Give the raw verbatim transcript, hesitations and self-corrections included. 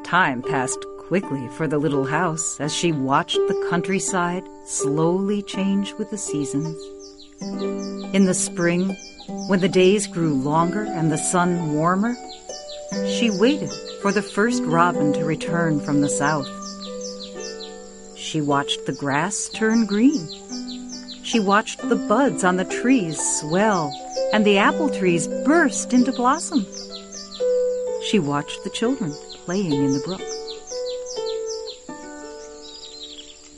Time passed quickly for the little house as she watched the countryside slowly change with the seasons. In the spring, when the days grew longer and the sun warmer, she waited for the first robin to return from the south. She watched the grass turn green. She watched the buds on the trees swell and the apple trees burst into blossom. She watched the children playing in the brook.